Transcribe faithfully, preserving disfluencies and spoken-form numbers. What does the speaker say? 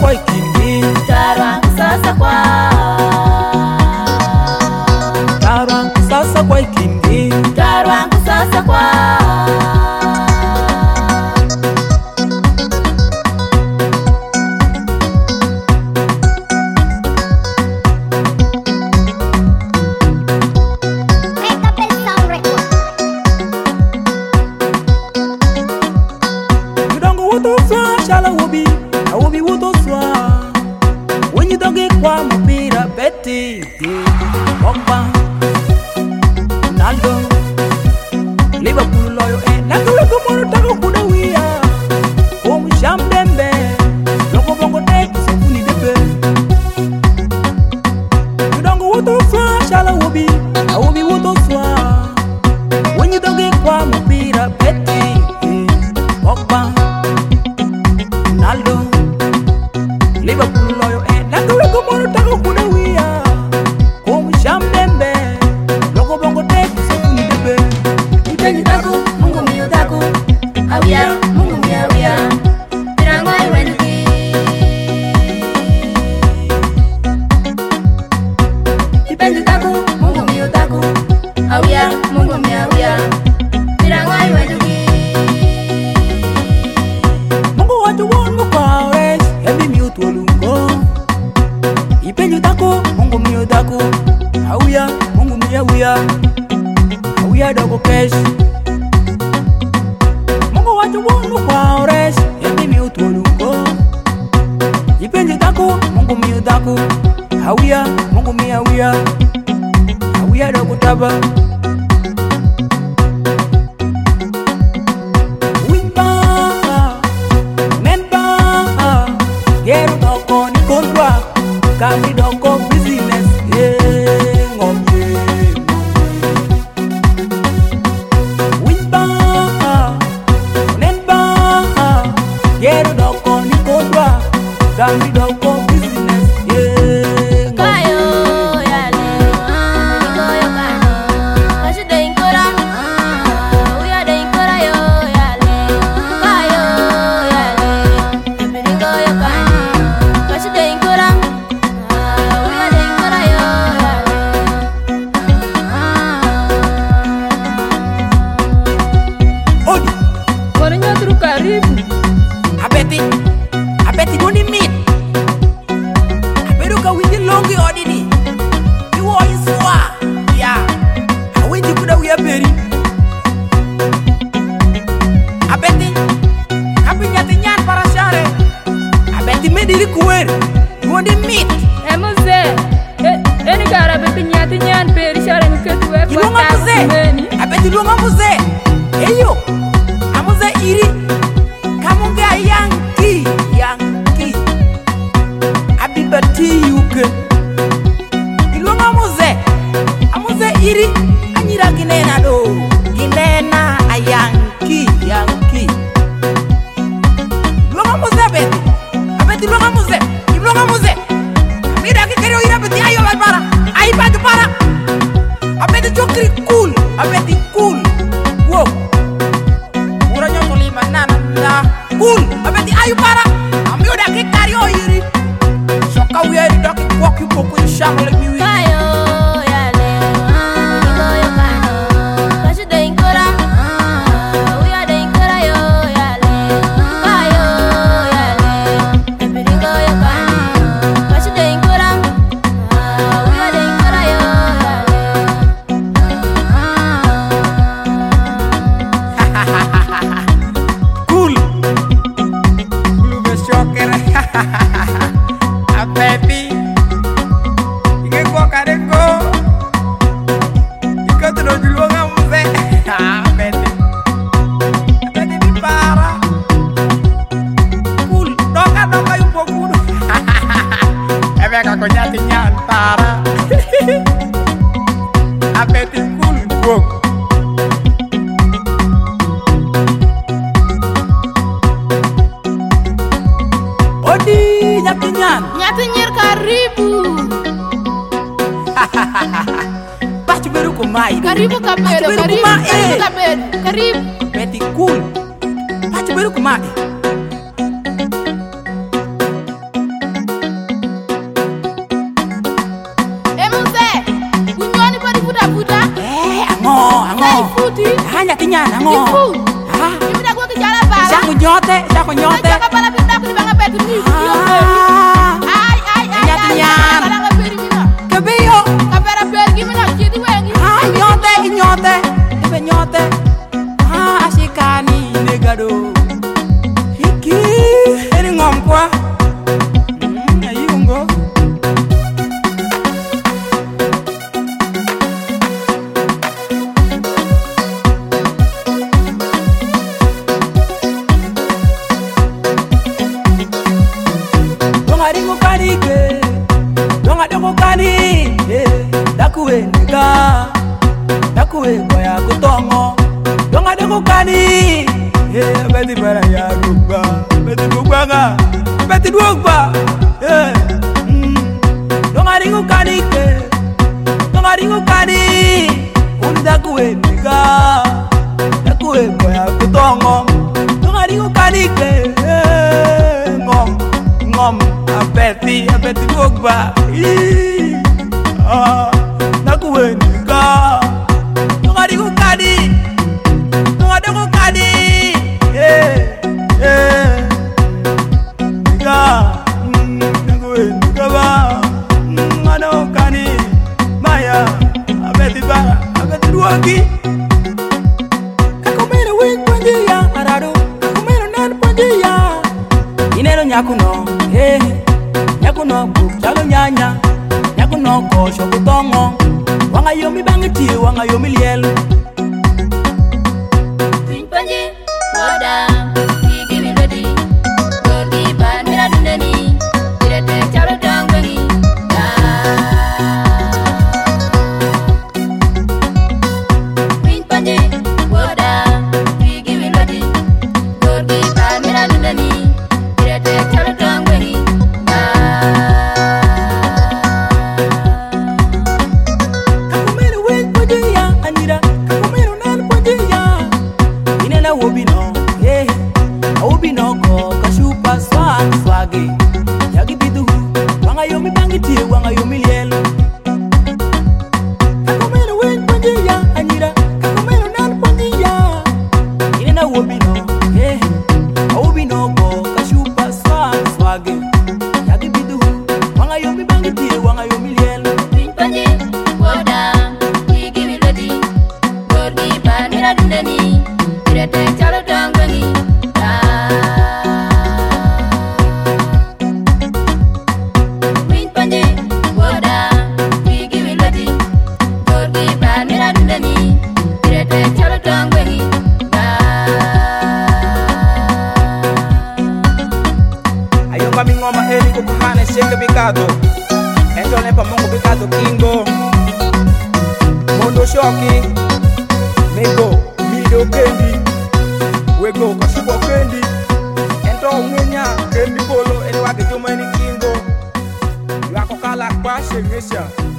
kwa ikindi Tarwa sasa kwa Tarwa sasa kwa ikindi Tarwa sasa kwa Shala wobi, a wobi woto swa. When you don't get kwa mapira Betty, Pogba, Naldo, Liverpool loyo eh. Nakule kumoro tako kuda wia. Omu shambembe, loko bongo tek sefuni debe. You don't go woto swa, shala wobi, a wobi woto swa. When you don't get kwa mapira Betty, Pogba. Naldo, Liverpool loyo eh. Nakule kumoro tako kuda wia. Omu shambembe, loko bongo tek sefuni debe. Ipenyu tako, Mungu mio tako Awia, Mungu mio awia Pirango iwenuki Ipenyu tako, Mungu mio tako Awia, Mungu mio awia Pirango iwenuki Mungu watu wongo kwa wes, hebi mi utolungo. Ipenyu tako, Mungu mi utako. Awia, Mungu mi awia. Awia dogo kesh. Mungu watu wongo kwa wes, hebi mi utolungo. Ipenyu tako, Mungu mi utako. Awia, Mungu mi awia. Awia dogo taba. Kami doko business, yeah, ngombe, wimba, nenba, gero doko ni kodwa. Kami doko business, yeah, ngombe. Kayo yale, nikoyo kano Kashide inkora, uya de inkora yo yale Kayo yale, nikoyo kano Kashide inkora Karibu. Abeti, abeti doni mit. Aberuka winji longi odini. Iwo iswa, ya. Awinji kuda uya beri. Abeti, kapi nyati nyan para share. Abeti mediri kuwer. Doni mit. Emuze, eni gara abeti nyati nyan peri share nuketu we kwa taku meni. Abeti lunga muze. Eyo, amuze iri. Kamunga Yankee, Yankee Abibati yuke Ilunga muze Amuze iri Anyira ginena do Ginena a Yankee, Yankee Ilunga muze abeti Abeti ilunga muze Ilunga muze Amira kikero ira abeti ayo balbara Ayi badu para Abeti chokri cool Abeti cool Wow Ura nyoto lima nana na Cool, abeti ayu para Ami udah ke kari oiri Soka wiyari doki kwaki boku inshallah like mi wi Kayo yale, nikoyo kano Kashide inkora, uya de inkora yo yale Kayo yale, nikoyo kano Kashide inkora, uya de inkora yo yale Cool Abeti Ike kwa kareko Ike tuno juluanga muse Abeti Abeti di para Cool Doka doka yupo kudu Ebe kako nyati nyan para Abeti cool Wok Odi nyati nyan Nyati nyer karibu Pachu beru kumai Karibu kapedo, karibu, karibu kapedo, karibu Beti cool Pachu beru kumai nyote, dako nyote. Jaga bala pindah ku di banga betu ni. Ay ay ay. Nyati nyan. Bala nga peri mina. Kebiyo. Kapera pergi mina jadi wengi. Ah, nyote, nyote. Ibe nyote. Ah, asikani negado. Hiki, eni ngom kwa. Hmm, ayungo. Donga dingo kanike. Donga dingo kani. Dakuwe nega. Dakuwe boya kutongo. Donga dingo kani. Eh, beti bara ya rugba. Beti rugba nga. Beti rugba. Eh. Mm. Donga dingo kanike. Donga dingo kani. Uni dakuwe nega. Dakuwe boya kutongo. Donga dingo kanike. Eh, ngom. Ngom. Abeti, abeti rugba. Ih. Ah. Dakuwe nega. Donga dingo kani. Donga dingo kani. Eh. Eh. Nega. Mm, dakuwe nega ba. Mm, ano kani. Maya. Abeti bara. Abeti ruagi. Kakumero wing panjia. Arado. Kakumero nan panjia. Inero nyakuno. Eh. Nyakuno buk chalo nyanya. Nyakuno kosho kutongo. Wanga yomi bangiti. Wanga yomi lielu. Pin panji wada. Gigi mi ready. Gorgi ban mina dundani. Direte chalo dang wengi. Pin panji wada. Gigi mi ready. Gorgi ban mina dundani. Direte chalo dang wengi. Kakumero wing panjia. Anira. Kakumero nan panjia. Inena wobino. Eh. Wobino ko kashupa swag swagi. Yagi bidu. Wanga yomi bangiti. Wanga yomi lielu. Kakumero wing panjia. Anira. Kakumero nan panjia. Inena wobino. Eh. Wobino ko kashupa swag swagi. Yagi bidu. Wanga yomi bangiti. Wanga yomi lielu. Pin panji wada. Gigi mi ready. Gorgi ban mina dundani. Direte chalo dang wengi. Pin panji wada. Gigi mi ready. Gorgi ban mina dundani. Direte chalo dang wengi. Ayonga mingoma eri kukuhane shenge bikado. Ento lepa mungu bikado kingo. Mondo shoki. Mego, mido kendi. Wego kashubo kendi. Ento ngenya kendi bolo eni wage juma eni kingo. Yako kala kwa shengesha.